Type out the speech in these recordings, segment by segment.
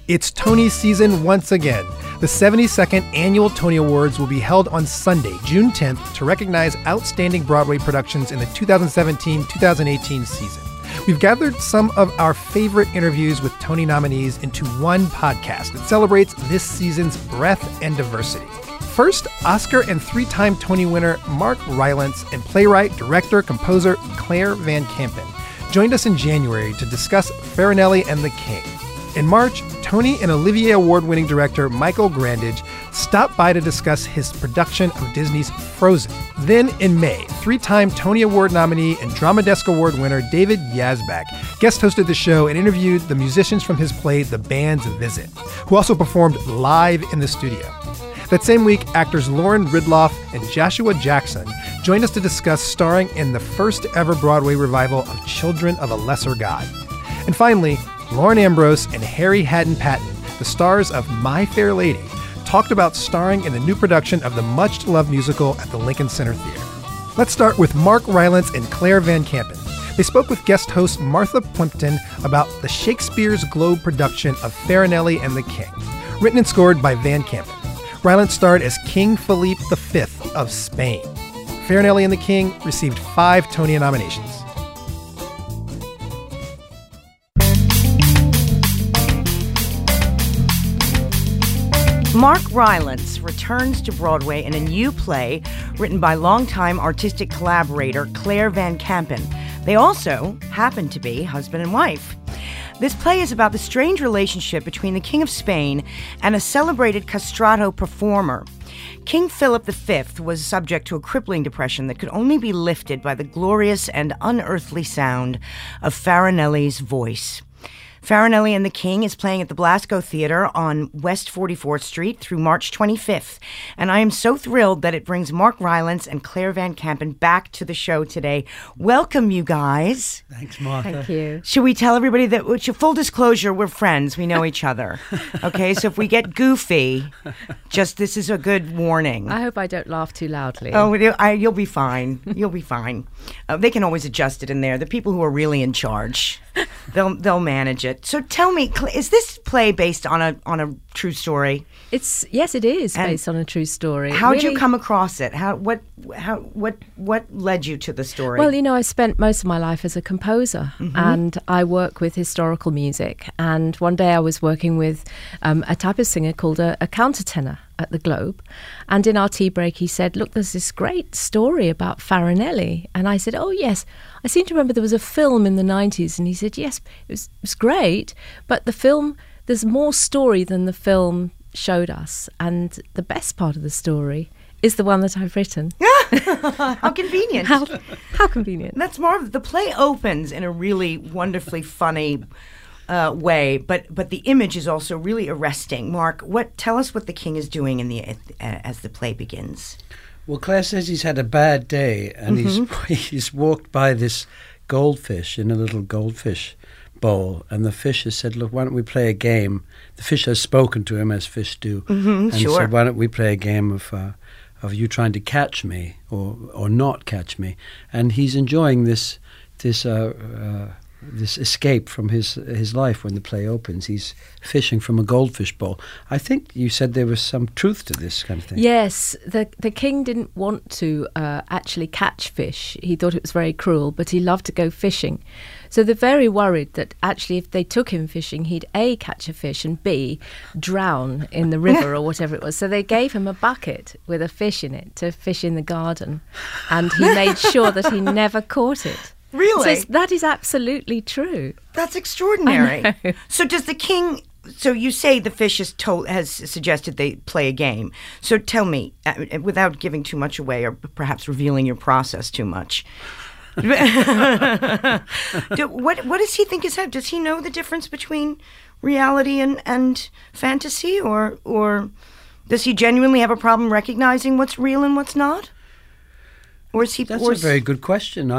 It's Tony season once again. The 72nd Annual Tony Awards will be held on Sunday, June 10th, to recognize outstanding Broadway productions in the 2017-2018 season. We've gathered some of our favorite interviews with Tony nominees into one podcast that celebrates this season's breadth and diversity. First, Oscar and three-time Tony winner Mark Rylance and playwright, director, composer Claire Van Kampen joined us in January to discuss Farinelli and the King. In March, Tony and Olivier Award-winning director Michael Grandage stopped by to discuss his production of Disney's Frozen. Then in May, three-time Tony Award nominee and Drama Desk Award winner David Yazbek guest hosted the show and interviewed the musicians from his play The Band's Visit, who also performed live in the studio. That same week, actors Lauren Ridloff and Joshua Jackson joined us to discuss starring in the first ever Broadway revival of Children of a Lesser God. And finally, Lauren Ambrose and Harry Haddon Patton, the stars of My Fair Lady, talked about starring in the new production of the much-loved musical at the Lincoln Center Theater. Let's start with Mark Rylance and Claire Van Kampen. They spoke with guest host Martha Plimpton about the Shakespeare's Globe production of Farinelli and the King, written and scored by Van Kampen. Rylance starred as King Philippe V of Spain. Farinelli and the King received 5 Tony nominations. Mark Rylance returns to Broadway in a new play written by longtime artistic collaborator Claire Van Kampen. They also happen to be husband and wife. This play is about the strange relationship between the King of Spain and a celebrated castrato performer. King Philip V was subject to a crippling depression that could only be lifted by the glorious and unearthly sound of Farinelli's voice. Farinelli and the King is playing at the Blasco Theater on West 44th Street through March 25th. And I am so thrilled that it brings Mark Rylance and Claire Van Kampen back to the show today. Welcome, you guys. Thanks, Martha. Thank you. Should we tell everybody that, full disclosure, we're friends. We know each other. Okay, so if we get goofy, this is a good warning. I hope I don't laugh too loudly. Oh, you'll be fine. You'll be fine. They can always adjust it in there. The people who are really in charge, they'll manage it. So tell me, is this play based on a true story? Yes, it is based on a true story. How did you come across it? What led you to the story? Well, I spent most of my life as a composer, and I work with historical music. And one day I was working with a type of singer called a countertenor at the Globe. And in our tea break, he said, "Look, there's this great story about Farinelli." And I said, "Oh, yes. I seem to remember there was a film in the 90s." And he said, "Yes, it was great. But the film, there's more story than the film showed us. And the best part of the story is the one that I've written." How convenient. How convenient. That's the play opens in a really wonderfully funny way, but the image is also really arresting. Mark, tell us what the King is doing as the play begins. Well, Claire says he's had a bad day, and he's walked by this goldfish in a little goldfish bowl, and the fish has said, "Look, why don't we play a game?" The fish has spoken to him as fish do, and said, "Why don't we play a game of you trying to catch me or not catch me?" And he's enjoying this escape from his life when the play opens. He's fishing from a goldfish bowl. I think you said there was some truth to this kind of thing. Yes, the King didn't want to actually catch fish. He thought it was very cruel, but he loved to go fishing. So they're very worried that actually if they took him fishing, he'd A, catch a fish, and B, drown in the river or whatever it was. So they gave him a bucket with a fish in it to fish in the garden, and he made sure that he never caught it. Really? So that is absolutely true. That's extraordinary. So does the King... So you say the fish has suggested they play a game. So tell me, without giving too much away or perhaps revealing your process too much, what does he think is that? Does he know the difference between reality and fantasy, or does he genuinely have a problem recognizing what's real and what's not? Or is he? That's a very good question.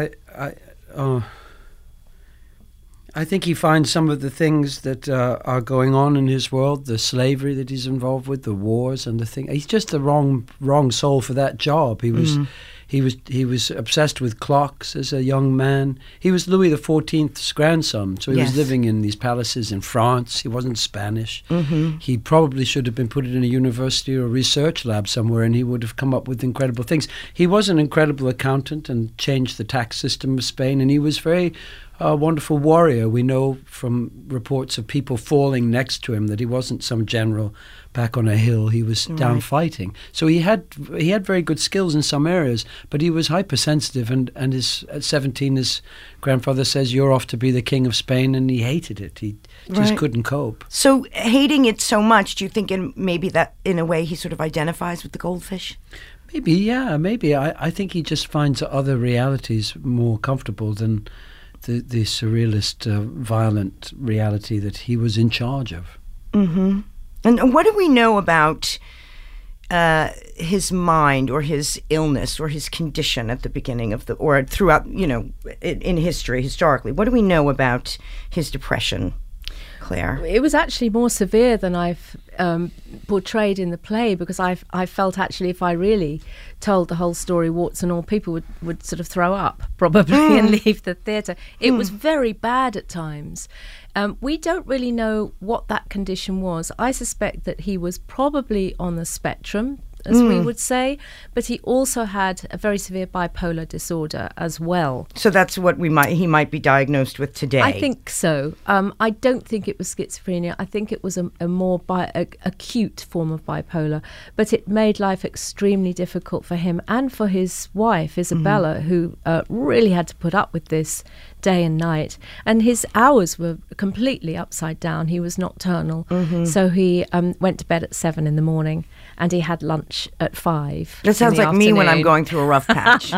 I think he finds some of the things that are going on in his world, the slavery that he's involved with, the wars and the thing. He's just the wrong soul for that job. He was obsessed with clocks as a young man. He was Louis XIV's grandson, so he was living in these palaces in France. He wasn't Spanish. He probably should have been put in a university or a research lab somewhere, and he would have come up with incredible things. He was an incredible accountant and changed the tax system of Spain, and he was very wonderful warrior. We know from reports of people falling next to him that he wasn't some general back on a hill. He was down fighting. So he had very good skills in some areas, but he was hypersensitive, and at 17 his grandfather says, "You're off to be the king of Spain," and he hated it. He just couldn't cope. So hating it so much, do you think maybe that in a way he sort of identifies with the goldfish? Maybe, yeah, maybe. I think he just finds other realities more comfortable than the surrealist, violent reality that he was in charge of. Mm-hmm. And what do we know about his mind or his illness or his condition at the beginning of or throughout, in history, historically? What do we know about his depression, Claire? It was actually more severe than I've portrayed in the play, because I felt actually if I really told the whole story, warts and all, people would sort of throw up probably and leave the theatre. It was very bad at times. We don't really know what that condition was. I suspect that he was probably on the spectrum, as we would say, but he also had a very severe bipolar disorder as well. So that's what he might be diagnosed with today. I think so. I don't think it was schizophrenia. I think it was a more acute form of bipolar, but it made life extremely difficult for him and for his wife, Isabella, who really had to put up with this day and night. And his hours were completely upside down. He was nocturnal. So he went to bed at 7 in the morning, and he had lunch at 5. That sounds like me when I'm going through a rough patch.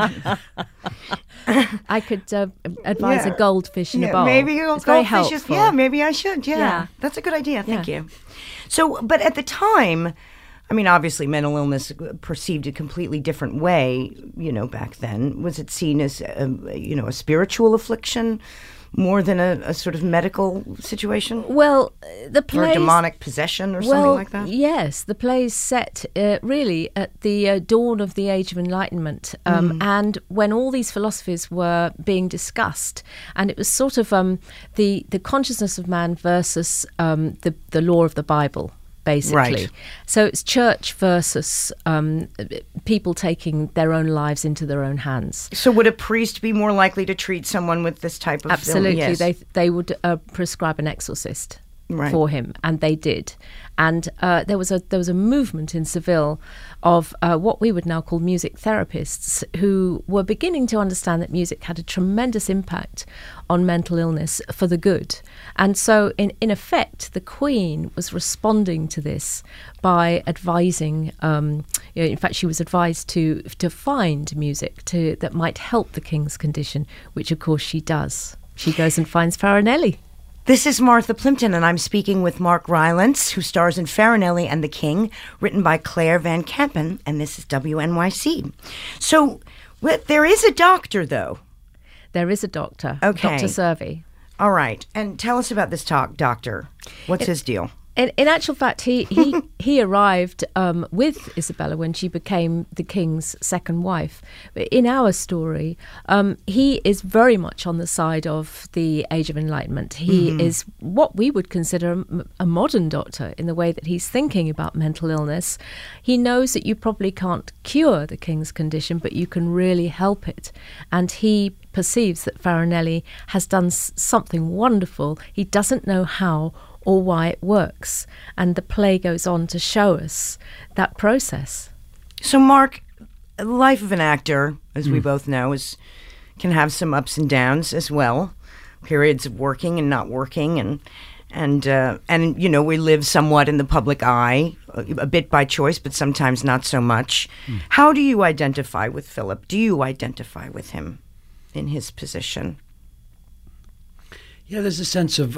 I could advise a goldfish in a bowl. Maybe it's very helpful. Yeah, maybe I should. Yeah. That's a good idea. Thank you. So, but at the time, I mean, obviously mental illness perceived a completely different way, back then. Was it seen as, a spiritual affliction more than a sort of medical situation? Well, the play... Or demonic possession or something like that? Yes, the play's set really at the dawn of the Age of Enlightenment, and when all these philosophies were being discussed, and it was sort of the consciousness of man versus the law of the Bible, basically. Right. So it's church versus people taking their own lives into their own hands. So would a priest be more likely to treat someone with this type of Absolutely. Yes. They would prescribe an exorcist for him, and they did. And there was a movement in Seville of what we would now call music therapists, who were beginning to understand that music had a tremendous impact on mental illness for the good. And so, in effect, the Queen was responding to this by advising. In fact, she was advised to find music that might help the King's condition, which of course she does. She goes and finds Farinelli. This is Martha Plimpton, and I'm speaking with Mark Rylance, who stars in Farinelli and the King, written by Claire Van Kampen, and this is WNYC. So, there is a doctor, though. There is a doctor, okay. Dr. Servi. All right, and tell us about this doctor. What's his deal? In actual fact, he arrived with Isabella when she became the king's second wife. But in our story, he is very much on the side of the Age of Enlightenment. He is what we would consider a modern doctor in the way that he's thinking about mental illness. He knows that you probably can't cure the king's condition, but you can really help it. And he perceives that Farinelli has done something wonderful. He doesn't know how or why it works. And the play goes on to show us that process. So, Mark, the life of an actor, as we both know, can have some ups and downs as well. Periods of working and not working, and we live somewhat in the public eye, a bit by choice, but sometimes not so much. How do you identify with Philip? Do you identify with him in his position? Yeah, there's a sense of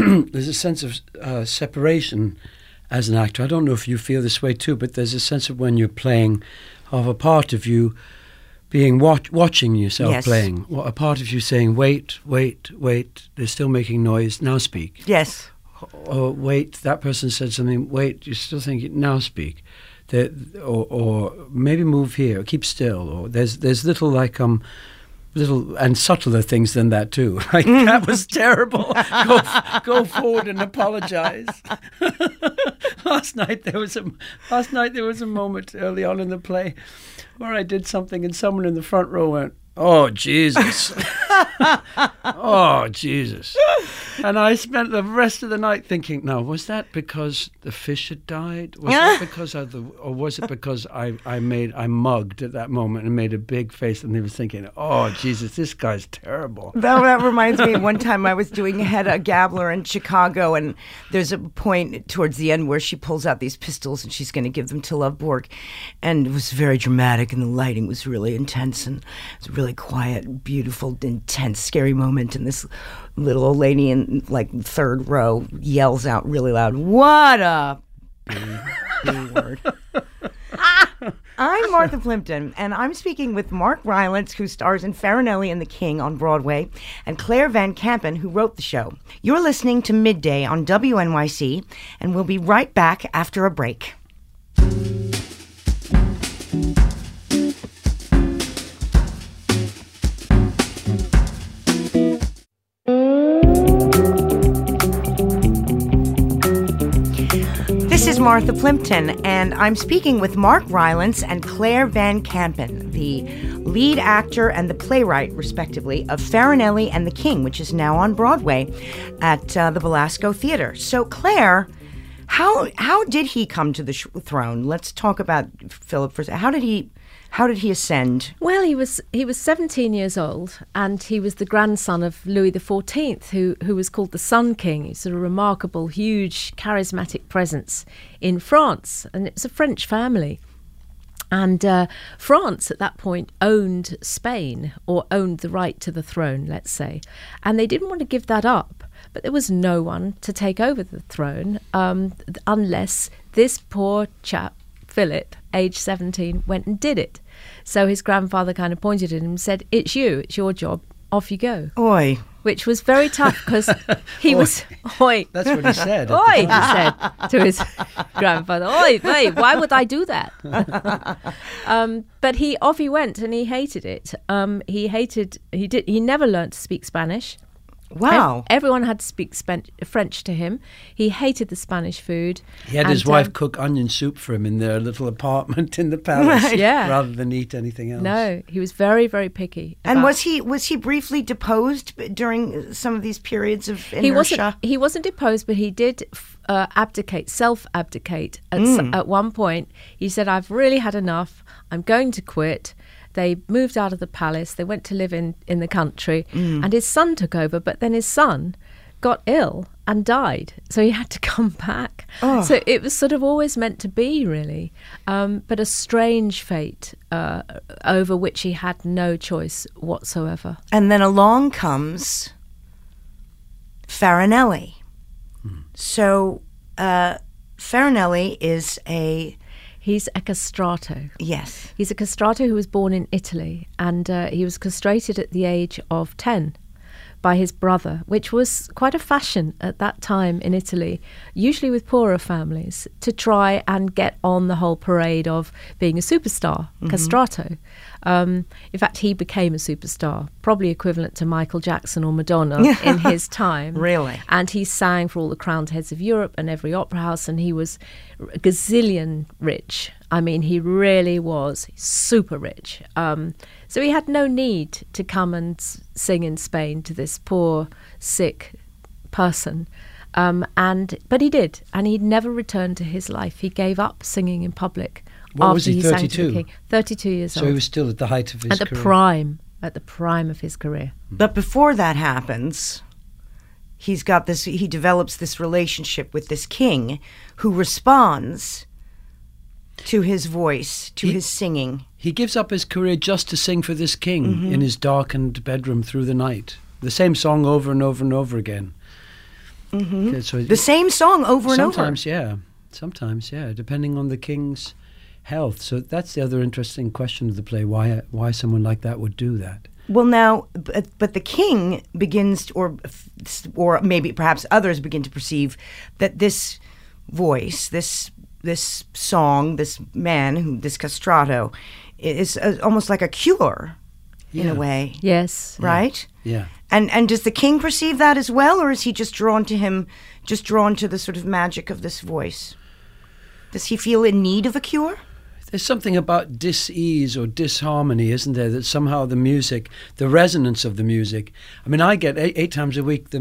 separation as an actor. I don't know if you feel this way too, but there's a sense of when you're playing, of a part of you being watching yourself playing, a part of you saying, "Wait, wait, wait! They're still making noise. Now speak." Yes. Or wait, that person said something. Wait, you're still thinking. Now speak. or maybe move here, keep still, or there's little like little and subtler things than that too. Like that was terrible. Go forward and apologize. Last night there was a moment early on in the play where I did something and someone in the front row went, "Oh, Jesus." Oh, Jesus. And I spent the rest of the night thinking, now, was that because the fish had died? Was that because or was it because I mugged at that moment and made a big face, and he was thinking, oh, Jesus, this guy's terrible. That reminds me, one time I was doing Hedda Gabler in Chicago, and there's a point towards the end where she pulls out these pistols and she's going to give them to Loveborg. And it was very dramatic, and the lighting was really intense, and it was a really quiet, beautiful, intense, scary moment. And this little old lady in like third row yells out really loud, "What a B word." I'm Martha Plimpton, and I'm speaking with Mark Rylance, who stars in Farinelli and the King on Broadway, and Claire Van Kampen, who wrote the show. You're listening to Midday on WNYC, and we'll be right back after a break. This is Martha Plimpton, and I'm speaking with Mark Rylance and Claire Van Kampen, the lead actor and the playwright, respectively, of Farinelli and the King, which is now on Broadway at the Belasco Theater. So, Claire, how did he come to the throne? Let's talk about Philip first. How did he ascend? Well, he was 17 years old, and he was the grandson of Louis XIV, who was called the Sun King. He's a remarkable, huge, charismatic presence in France, and it was a French family. And France at that point owned Spain, or owned the right to the throne, let's say. And they didn't want to give that up. But there was no one to take over the throne unless this poor chap, Philip, age 17, went and did it. So his grandfather kind of pointed at him and said, "It's you, it's your job, off you go." Oi. Which was very tough because he was, oi. That's what he said. Oi, he said to his grandfather, "Oi, why would I do that?" But off he went, and he hated it. He never learned to speak Spanish. Wow. Everyone had to speak French to him. He hated the Spanish food. He had his wife cook onion soup for him in their little apartment in the palace, Right. Yeah. rather than eat anything else. No, he was very, very picky. And was he briefly deposed during some of these periods of inertia? He wasn't deposed, but he did self-abdicate. At one point, he said, "I've really had enough. I'm going to quit." They moved out of the palace. They went to live in the country, and his son took over. But then his son got ill and died, so he had to come back. Oh. So it was sort of always meant to be, really, but a strange fate over which he had no choice whatsoever. And then along comes Farinelli. So Farinelli is He's a castrato. Yes. He's a castrato who was born in Italy, and he was castrated at the age of 10 by his brother, which was quite a fashion at that time in Italy, usually with poorer families, to try and get on the whole parade of being a superstar, castrato. In fact, he became a superstar, probably equivalent to Michael Jackson or Madonna in his time. Really? And he sang for all the crowned heads of Europe and every opera house, and he was gazillion rich. I mean, he really was super rich. So he had no need to come and sing in Spain to this poor, sick person. But he did, and he never returned to his life. He gave up singing in public. What was he, 32? 32 years old. So he was still at the height of his career. At the prime of his career. But before that happens, he develops this relationship with this king who responds to his voice, to his singing. He gives up his career just to sing for this king in his darkened bedroom through the night. The same song over and over and over again. Okay, so the same song over and over? Sometimes, yeah, depending on the king's health. So that's the other interesting question of the play, why someone like that would do that. Well, now, but the king begins, or maybe perhaps others begin to perceive that this voice, this this song, this man, this castrato, is almost like a cure in a way. Yes. Right? Yeah. And does the king perceive that as well, or is he just drawn to the sort of magic of this voice? Does he feel in need of a cure? There's something about dis-ease or disharmony, isn't there? That somehow the music, the resonance of the music. I mean, I get eight times a week the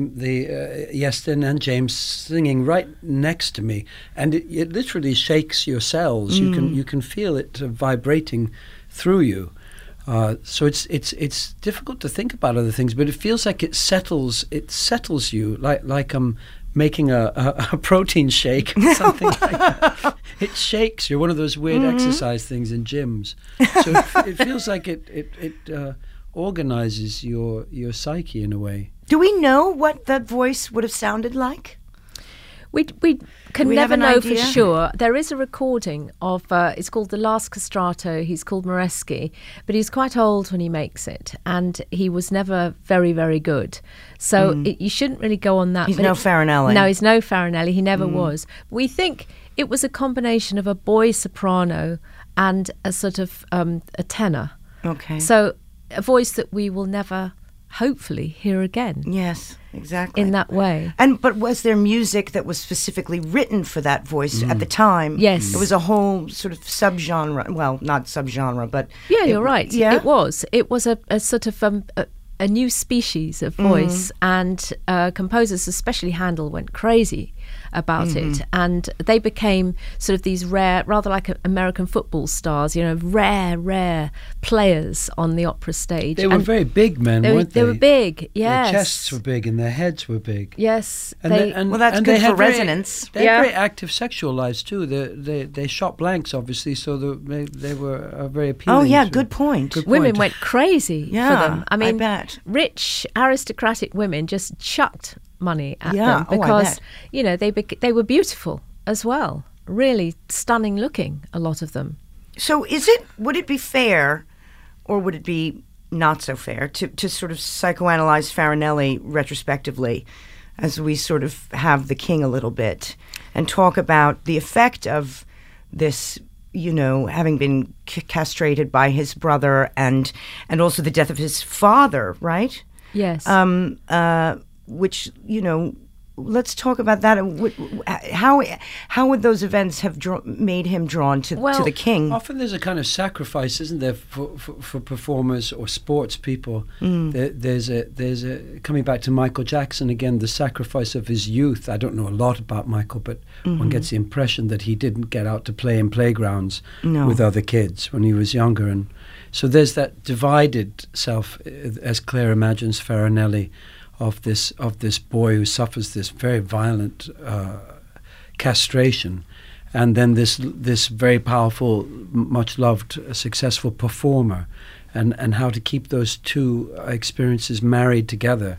Iestyn and James singing right next to me, and it literally shakes your cells. You can feel it vibrating through you. So it's difficult to think about other things, but it feels like it settles you, like I'm making a protein shake or something like that. It shakes. You're one of those weird exercise things in gyms. So it feels like it organizes your psyche in a way. Do we know what that voice would have sounded like? We can we never have an know for idea? sure. There is a recording of, it's called The Last Castrato. He's called Moresky, but he's quite old when he makes it, and he was never very, very good. So you shouldn't really go on that. He's but no Farinelli. No, he's no Farinelli. He never was. We think it was a combination of a boy soprano and a sort of a tenor. Okay. So a voice that we will never, hopefully, hear again Yes, exactly. in that way. But was there music that was specifically written for that voice at the time? Yes. It was a whole sort of subgenre. Well, not subgenre, but Yeah, you're right. Yeah, It was. It was a sort of a new species of voice, and composers, especially Handel, went crazy about it, and they became sort of these rare, rather like American football stars, rare players on the opera stage. They were And very big men, weren't they? They were big, yes. Their chests were big and their heads were big. Yes. And Well, that's and good they for had very- resonance. They had Yeah. very active sexual lives too. They shot blanks, obviously, so they were very appealing. Oh, yeah, to- good point. Good Women point. went crazy Yeah, for them. I mean, bet. rich aristocratic women just chucked money at Yeah, them oh, I because bet. they were beautiful as well, really stunning looking, a lot of them. So would it be fair, or would it be not so fair, to sort of psychoanalyze Farinelli retrospectively, as we sort of have the king a little bit, and talk about the effect of this, having been castrated by his brother, and also the death of his father, right? Yes. Which, let's talk about that. How would those events have made him drawn to the king? Often there's a kind of sacrifice, isn't there, for performers or sports people. There's a coming back to Michael Jackson again, the sacrifice of his youth. I don't know a lot about Michael, but one gets the impression that he didn't get out to play in playgrounds with other kids when he was younger, and so there's that divided self, as Claire imagines Farinelli, of this boy who suffers this very violent castration, and then this very powerful, much loved, successful performer, and how to keep those two experiences married together,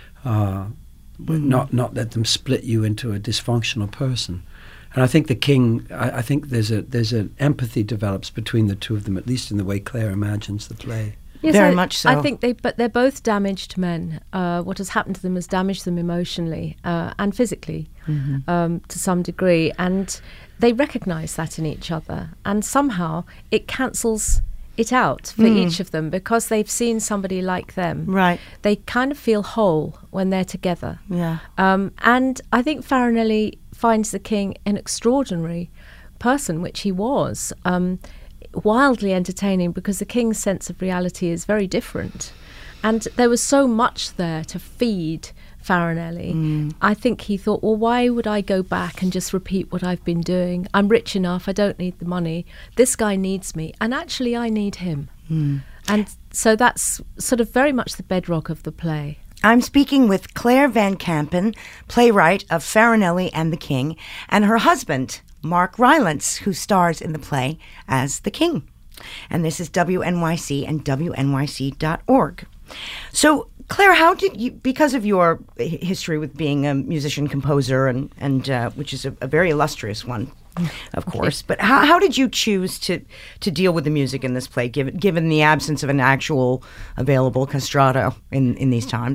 not let them split you into a dysfunctional person. And I think the king, I think there's an empathy develops between the two of them, at least in the way Claire imagines the play. Yes, Very much so. I think they're both damaged men. What has happened to them has damaged them emotionally and physically to some degree, and they recognise that in each other, and somehow it cancels it out for each of them because they've seen somebody like them. Right. They kind of feel whole when they're together. Yeah. And I think Farinelli finds the king an extraordinary person, which he was. Wildly entertaining because the king's sense of reality is very different, and there was so much there to feed Farinelli. I think he thought, well, why would I go back and just repeat what I've been doing? I'm rich enough, I don't need the money. This guy needs me, and actually I need him. And so that's sort of very much the bedrock of the play. I'm speaking with Claire Van Kampen, playwright of Farinelli and the King, and her husband, Mark Rylance, who stars in the play as the king. And this is WNYC and WNYC.org. So, Claire, how did you, because of your history with being a musician-composer, and which is a very illustrious one, of course, but how did you choose to deal with the music in this play, given the absence of an actual available castrato in these times? Well,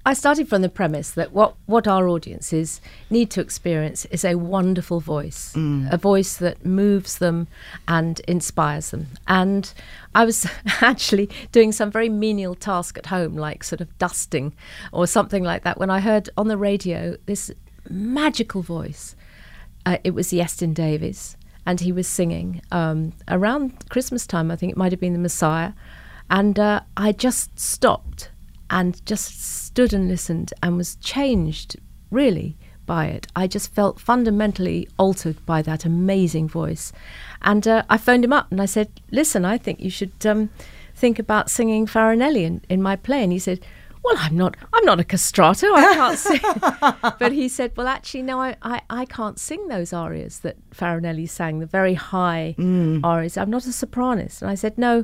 I started from the premise that what our audiences need to experience is a wonderful voice, a voice that moves them and inspires them. And I was actually doing some very menial task at home, like sort of dusting or something like that, when I heard on the radio this magical voice. It was Iestyn Davies, and he was singing around Christmas time. I think it might have been the Messiah. And I just stopped and just stood and listened and was changed, really, by it. I just felt fundamentally altered by that amazing voice. And I phoned him up and I said, listen, I think you should think about singing Farinelli in my play. And he said, well, I'm not a castrato, I can't sing. But he said, well, actually, no, I can't sing those arias that Farinelli sang, the very high arias. I'm not a sopranos. And I said, no,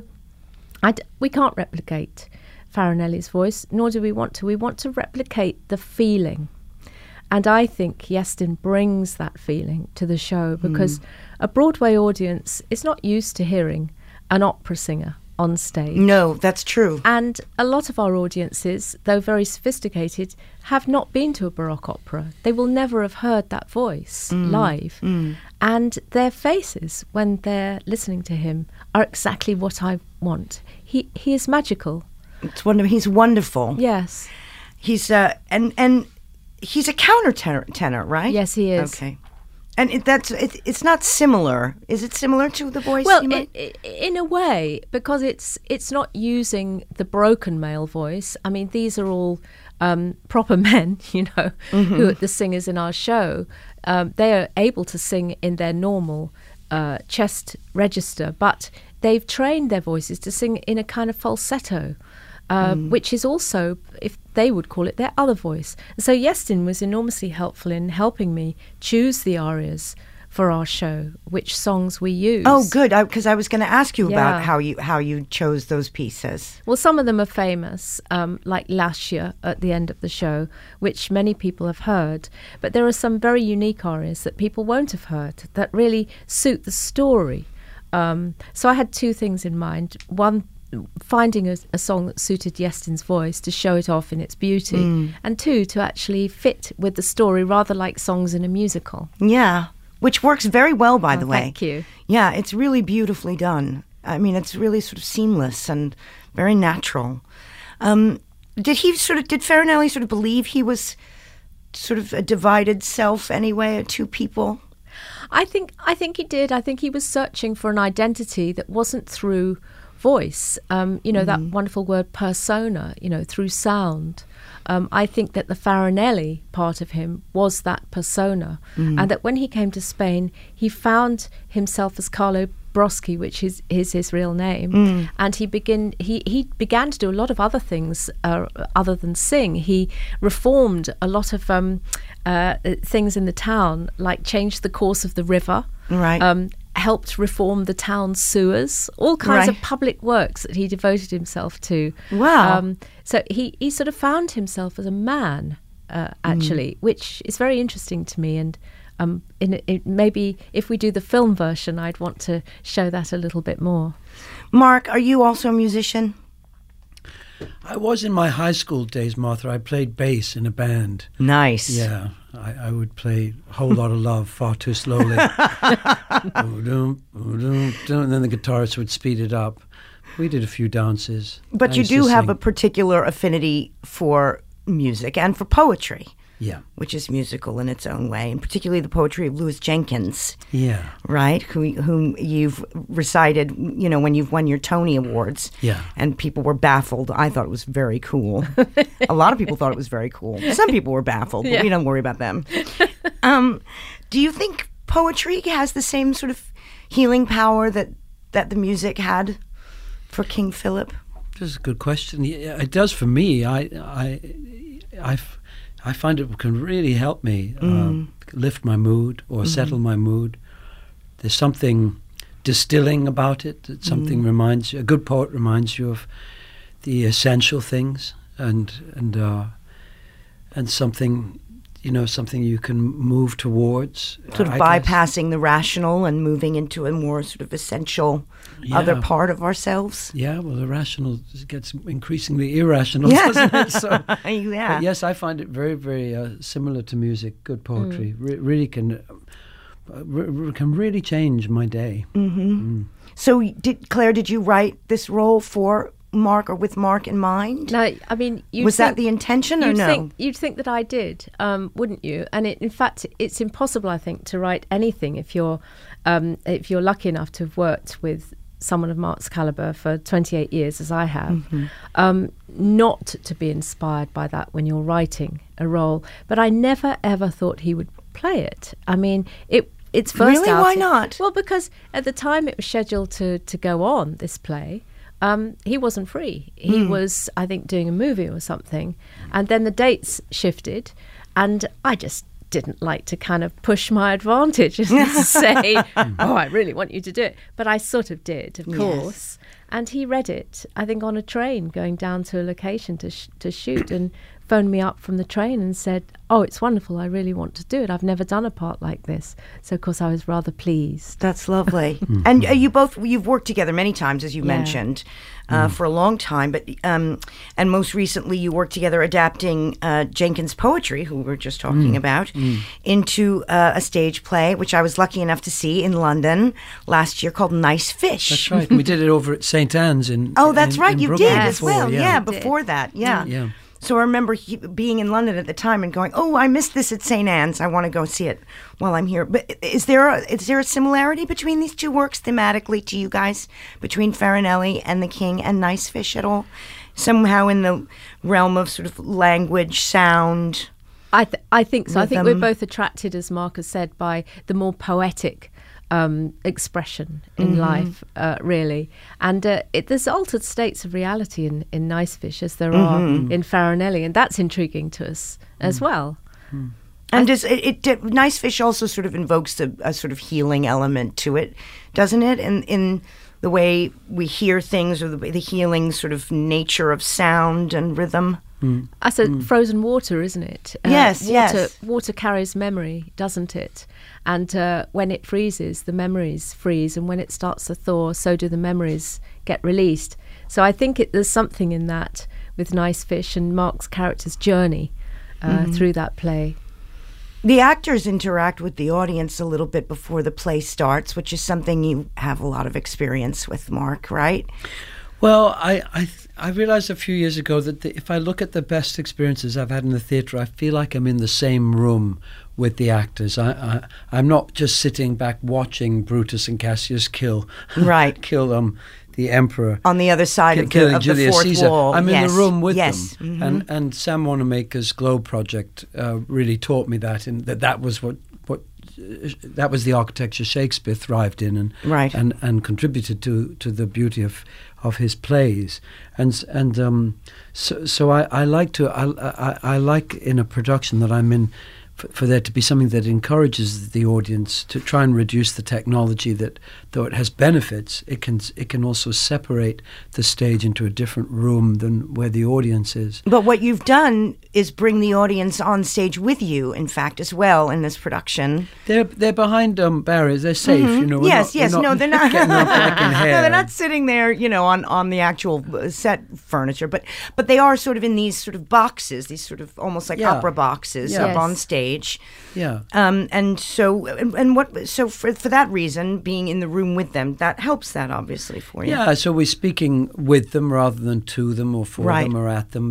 we can't replicate Farinelli's voice, nor do we want to. We want to replicate the feeling. And I think Iestyn brings that feeling to the show because a Broadway audience is not used to hearing an opera singer on stage. No, that's true. And a lot of our audiences, though very sophisticated, have not been to a Baroque opera. They will never have heard that voice live. And their faces, when they're listening to him, are exactly what I want. He is magical. It's wonderful. He's wonderful. Yes. He's and he's a countertenor, right? Yes, he is. Okay. And it's not similar. Is it similar to the voice? Well, in a way, because it's not using the broken male voice. I mean, these are all proper men, who are the singers in our show. They are able to sing in their normal chest register, but they've trained their voices to sing in a kind of falsetto, which is also, if they would call it, their other voice. And so Iestyn was enormously helpful in helping me choose the arias for our show, which songs we use. Oh, good, because I was going to ask you about how you chose those pieces. Well, some of them are famous, like Lascia at the end of the show, which many people have heard. But there are some very unique arias that people won't have heard that really suit the story. So I had two things in mind. One, finding a song that suited Iestyn's voice to show it off in its beauty, and two, to actually fit with the story, rather like songs in a musical. Yeah, which works very well, by the way. Thank you. Yeah, it's really beautifully done. I mean, it's really sort of seamless and very natural. Did Farinelli sort of believe he was sort of a divided self anyway, two people? I think he did. I think he was searching for an identity that wasn't through voice, that wonderful word persona, through sound. I think that the Farinelli part of him was that persona, and that when he came to Spain, he found himself as Carlo Broschi, which is his real name, and he began to do a lot of other things other than sing. He reformed a lot of things in the town, like changed the course of the river, right. Helped reform the town's sewers, all kinds of public works that he devoted himself to. Wow. So he sort of found himself as a man, actually, which is very interesting to me. And maybe if we do the film version, I'd want to show that a little bit more. Mark, are you also a musician? I was in my high school days, Martha. I played bass in a band. Nice. Yeah, I would play a whole lot of love far too slowly. And then the guitarist would speed it up. We did a few dances. But you do have a particular affinity for music and for poetry. Yeah. Which is musical in its own way, and particularly the poetry of Louis Jenkins. Yeah. Right? Whom you've recited, when you've won your Tony Awards. Yeah. And people were baffled. I thought it was very cool. A lot of people thought it was very cool. Some people were baffled, but we don't worry about them. Do you think poetry has the same sort of healing power that the music had for King Philip? That's a good question. Yeah, it does for me. I find it can really help me lift my mood or settle my mood. There's something distilling about it. That something reminds you. A good poet reminds you of the essential things, and something something you can move towards. Sort of bypassing the rational and moving into a more sort of essential other part of ourselves. Yeah, well, the rational gets increasingly irrational, doesn't it? So, yeah. But yes, I find it very, very similar to music. Good poetry really can really change my day. So, Claire, did you write this role for Mark or with Mark in mind? No, I mean, was that the intention or no? You'd think that I did, wouldn't you? And in fact, it's impossible, I think, to write anything if you're lucky enough to have worked with someone of Mark's caliber for 28 years, as I have, not to be inspired by that when you're writing a role. But I never ever thought he would play it. I mean, it's first really? Why not? Well, because at the time it was scheduled to go on, this play. He wasn't free. He was, I think, doing a movie or something. And then the dates shifted. And I just didn't like to kind of push my advantage and to say, oh, I really want you to do it. But I sort of did, of course. And he read it, I think, on a train going down to a location to shoot, and phoned me up from the train and said, oh, it's wonderful, I really want to do it. I've never done a part like this. So, of course, I was rather pleased. That's lovely. And you've worked together many times, as you mentioned, for a long time. But and most recently, you worked together adapting Jenkins' poetry, who we were just talking about, into a stage play, which I was lucky enough to see in London last year, called Nice Fish. That's right. We did it over at St. Anne's in Oh, that's right. in You Brooklyn did as before, well. Yeah, before that. Yeah. So I remember being in London at the time and going, "Oh, I missed this at St. Anne's. I want to go see it while I'm here." But is there a similarity between these two works thematically to you guys, between Farinelli and The King and Nice Fish at all? Somehow in the realm of sort of language, sound. I think so. I think we're both attracted, as Mark has said, by the more poetic expression in life, really. And there's altered states of reality in Nice Fish, as there are in Farinelli, and that's intriguing to us as well. And Nice Fish also sort of invokes a sort of healing element to it, doesn't it? In the way we hear things, or the healing sort of nature of sound and rhythm. I said frozen water, isn't it? Yes. Water carries memory, doesn't it? And when it freezes, the memories freeze, and when it starts to thaw, so do the memories get released. So I think there's something in that with Nice Fish and Mark's character's journey through that play. The actors interact with the audience a little bit before the play starts, which is something you have a lot of experience with, Mark, right? Well, I realized a few years ago that if I look at the best experiences I've had in the theatre, I feel like I'm in the same room with the actors. I'm not just sitting back watching Brutus and Cassius kill the emperor on the other side of killing the Julius fourth Caesar. wall. I'm in the room with them. Mm-hmm. And Sam Wanamaker's Globe project really taught me that, and that was that was the architecture Shakespeare thrived in, and contributed to the beauty of his plays, so I like in a production that I'm in for there to be something that encourages the audience to try and reduce the technology that, though it has benefits, it can also separate the stage into a different room than where the audience is. But what you've done is bring the audience on stage with you, in fact, as well in this production. They're behind barriers. They're safe, you know. Yes. No, they're not. Getting up like in hair. No, they're not sitting there, you know, on the actual set furniture. But they are sort of in these sort of boxes, these sort of almost like opera boxes up on stage. Yeah. And so for that reason, being in the room with them, that helps that obviously for you. Yeah. So we're speaking with them rather than to them or for them or at them.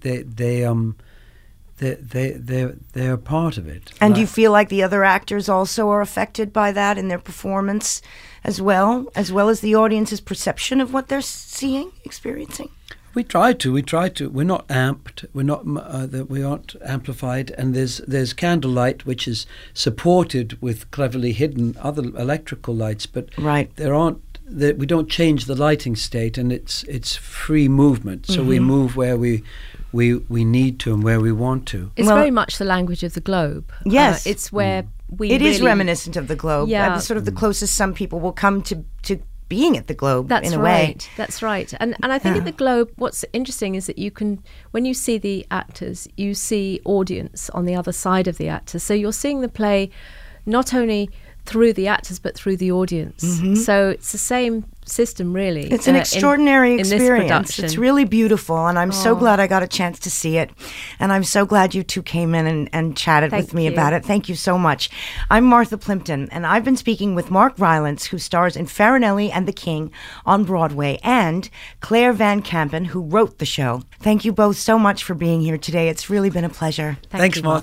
They're part of it. And do you feel like the other actors also are affected by that in their performance as well as the audience's perception of what they're seeing, experiencing? We try to. We're not amped. We aren't amplified. And there's candlelight, which is supported with cleverly hidden other electrical lights. But there aren't. We don't change the lighting state, and it's free movement. So we move where we need to and where we want to. It's very much the language of the Globe. Yes, it's where It is reminiscent of the Globe. Yeah, sort of the closest some people will come to being at the Globe That's in a right. way. That's right. And I think at the Globe, what's interesting is that you can, when you see the actors, you see audience on the other side of the actors. So you're seeing the play not only through the actors but through the audience. So it's the same system, really. It's an extraordinary in this experience. production. It's really beautiful, and I'm so glad I got a chance to see it. And I'm so glad you two came in and chatted with me about it. Thank you so much. I'm Martha Plimpton, and I've been speaking with Mark Rylance, who stars in Farinelli and the King on Broadway, and Claire Van Kampen, who wrote the show. Thank you both so much for being here today. It's really been a pleasure. Thanks, Martha.